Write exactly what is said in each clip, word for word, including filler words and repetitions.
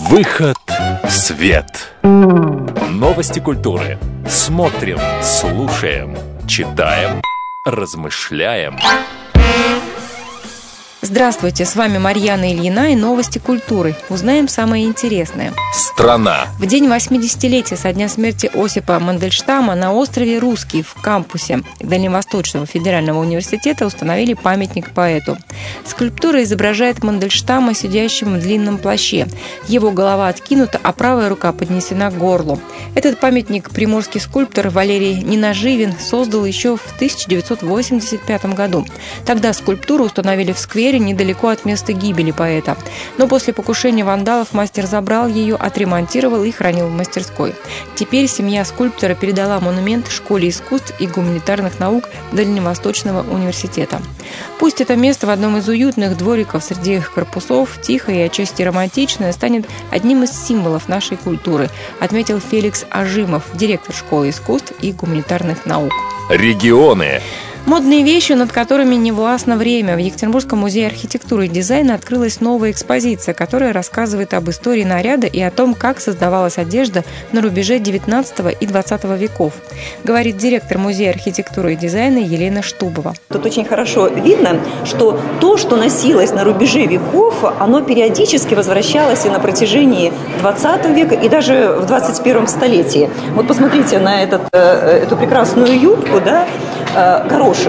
Выход в свет. Новости культуры. Смотрим, слушаем, читаем, размышляем. Здравствуйте, с вами Марьяна Ильина и новости культуры. Узнаем самое интересное. Страна. В день восьмидесятилетия со дня смерти Осипа Мандельштама на острове Русский в кампусе Дальневосточного федерального университета установили памятник поэту. Скульптура изображает Мандельштама, сидящим в длинном плаще. Его голова откинута, а правая рука поднесена к горлу. Этот памятник приморский скульптор Валерий Ненаживин создал еще в тысяча девятьсот восемьдесят пятом году. Тогда скульптуру установили в сквере недалеко от места гибели поэта. Но после покушения вандалов мастер забрал ее, отремонтировал и хранил в мастерской. Теперь семья скульптора передала монумент Школе искусств и гуманитарных наук Дальневосточного университета. Пусть это место в одном из уютных двориков среди корпусов, тихое и отчасти романтичное, станет одним из символов нашей культуры, отметил Феликс Ажимов, директор Школы искусств и гуманитарных наук. Регионы. Модные вещи, над которыми не властно время. В Екатеринбургском музее архитектуры и дизайна открылась новая экспозиция, которая рассказывает об истории наряда и о том, как создавалась одежда на рубеже девятнадцатого и двадцатого веков, говорит директор музея архитектуры и дизайна Елена Штубова. Тут очень хорошо видно, что то, что носилось на рубеже веков, оно периодически возвращалось и на протяжении двадцатого века, и даже в двадцать первом столетии. Вот посмотрите на этот, эту прекрасную юбку, да, горошек.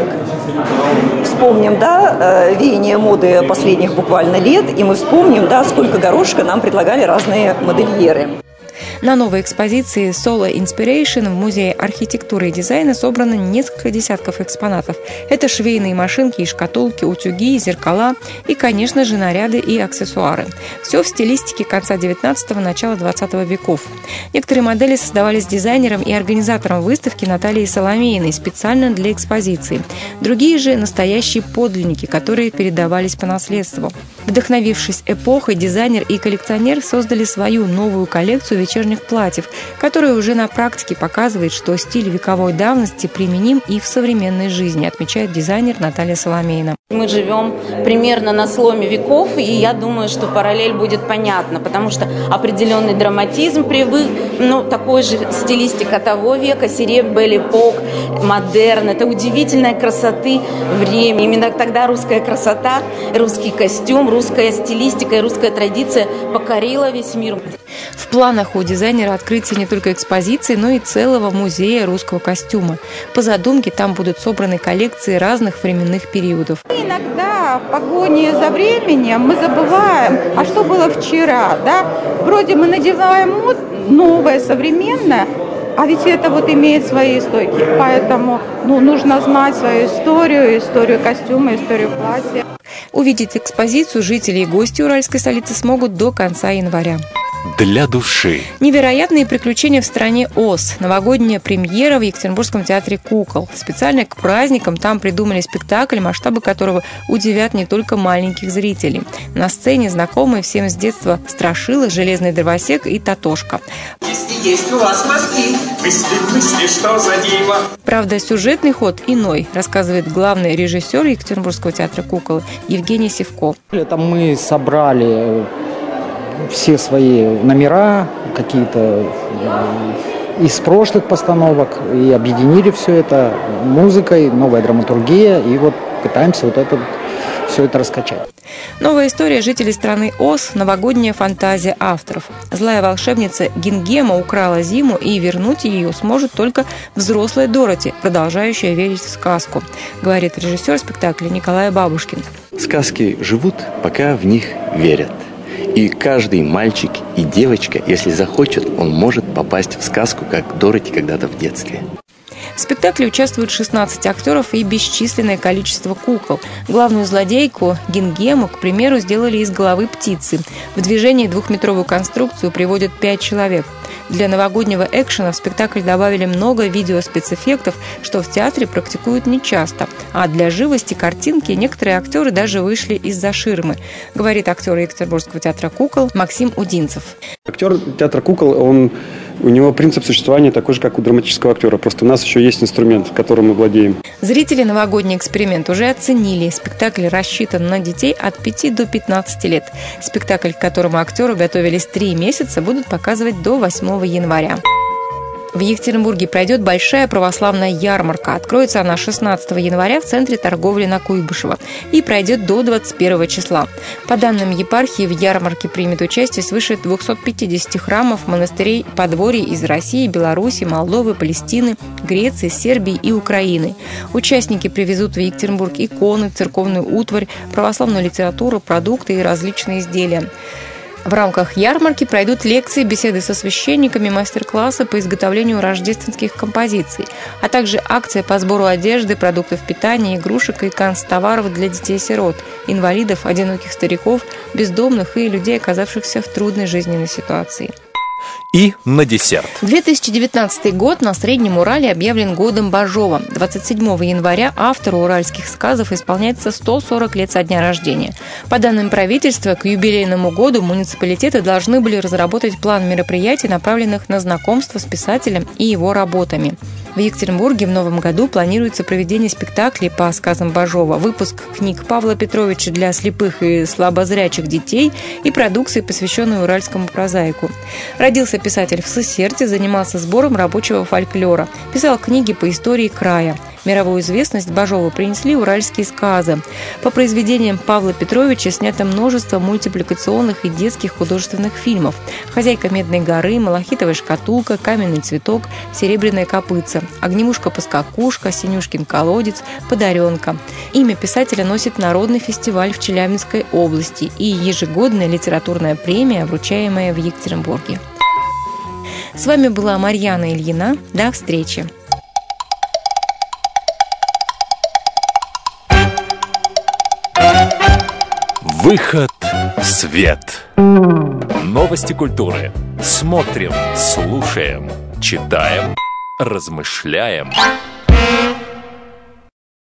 Вспомним, да, веяние моды последних буквально лет, и мы вспомним, да, сколько горошка нам предлагали разные модельеры. На новой экспозиции Solo Inspiration в Музее архитектуры и дизайна собрано несколько десятков экспонатов. Это швейные машинки и шкатулки, утюги, зеркала и, конечно же, наряды и аксессуары. Все в стилистике конца девятнадцатого – начала двадцатого веков. Некоторые модели создавались дизайнером и организатором выставки Натальей Соломеиной специально для экспозиции. Другие же – настоящие подлинники, которые передавались по наследству. Вдохновившись эпохой, дизайнер и коллекционер создали свою новую коллекцию вечерних платьев, которая уже на практике показывает, что стиль вековой давности применим и в современной жизни, отмечает дизайнер Наталья Соломеина. Мы живем примерно на сломе веков, и я думаю, что параллель будет понятна, потому что определенный драматизм привык, ну, такой же стилистика того века, серебряный эпох, модерн, это удивительной красоты время. Именно тогда русская красота, русский костюм, русская стилистика и русская традиция покорила весь мир. В планах у дизайнера открытие не только экспозиции, но и целого музея русского костюма. По задумке там будут собраны коллекции разных временных периодов. Иногда в погоне за временем мы забываем, а что было вчера, да? Вроде мы надеваем мод, новое, современное, а ведь это вот имеет свои истоки. Поэтому ну, нужно знать свою историю, историю костюма, историю платья. Увидеть экспозицию жители и гости уральской столицы смогут до конца января. Для души. Невероятные приключения в стране Оз. Новогодняя премьера в Екатеринбургском театре кукол. Специально к праздникам там придумали спектакль, масштабы которого удивят не только маленьких зрителей. На сцене знакомые всем с детства Страшила, Железный дровосек и Татошка. Если есть у вас мозги, мысли, мысли, что за диво. Правда, сюжетный ход иной, рассказывает главный режиссер Екатеринбургского театра кукол Евгений Сивко. Это мы собрали все свои номера, какие-то из прошлых постановок, и объединили все это музыкой, новая драматургия, и вот пытаемся вот это, все это раскачать. Новая история жителей страны Оз – новогодняя фантазия авторов. Злая волшебница Гингема украла зиму, и вернуть ее сможет только взрослая Дороти, продолжающая верить в сказку, говорит режиссер спектакля Николай Бабушкин. Сказки живут, пока в них верят. И каждый мальчик и девочка, если захочет, он может попасть в сказку, как Дороти когда-то в детстве. В спектакле участвуют шестнадцать актеров и бесчисленное количество кукол. Главную злодейку Гингему, к примеру, сделали из головы птицы. В движении двухметровую конструкцию приводят пять человек. Для новогоднего экшена в спектакль добавили много видеоспецэффектов, что в театре практикуют нечасто. А для живости картинки некоторые актеры даже вышли из-за ширмы, говорит актер Екатеринбургского театра кукол Максим Удинцев. Актер театра кукол, он У него принцип существования такой же, как у драматического актера. Просто у нас еще есть инструмент, которым мы владеем. Зрители новогодний эксперимент уже оценили. Спектакль рассчитан на детей от пяти до пятнадцати лет. Спектакль, к которому актеры готовились три месяца, будут показывать до восьмого января. В Екатеринбурге пройдет большая православная ярмарка. Откроется она шестнадцатого января в центре торговли на Куйбышева и пройдет до двадцать первого числа. По данным епархии, в ярмарке примет участие свыше двухсот пятидесяти храмов, монастырей, подворий из России, Беларуси, Молдовы, Палестины, Греции, Сербии и Украины. Участники привезут в Екатеринбург иконы, церковную утварь, православную литературу, продукты и различные изделия. В рамках ярмарки пройдут лекции, беседы со священниками, мастер-классы по изготовлению рождественских композиций, а также акция по сбору одежды, продуктов питания, игрушек и канцтоваров для детей-сирот, инвалидов, одиноких стариков, бездомных и людей, оказавшихся в трудной жизненной ситуации. И на десерт. две тысячи девятнадцатый год на Среднем Урале объявлен годом Бажова. двадцать седьмого января автору уральских сказов исполняется сто сорок лет со дня рождения. По данным правительства, к юбилейному году муниципалитеты должны были разработать план мероприятий, направленных на знакомство с писателем и его работами. В Екатеринбурге в новом году планируется проведение спектаклей по сказам Бажова, выпуск книг Павла Петровича для слепых и слабозрячих детей и продукции, посвященной уральскому прозаику. Родился писатель в Сысерте, занимался сбором рабочего фольклора, писал книги по истории края. Мировую известность Бажову принесли уральские сказы. По произведениям Павла Петровича снято множество мультипликационных и детских художественных фильмов: «Хозяйка Медной горы», «Малахитовая шкатулка», «Каменный цветок», «Серебряное копытце», «Огнемушка-поскакушка», «Синюшкин колодец», «Подаренка». Имя писателя носит Народный фестиваль в Челябинской области и ежегодная литературная премия, вручаемая в Екатеринбурге. С вами была Марьяна Ильина. До встречи. Выход в свет. Новости культуры. Смотрим, слушаем, читаем, размышляем.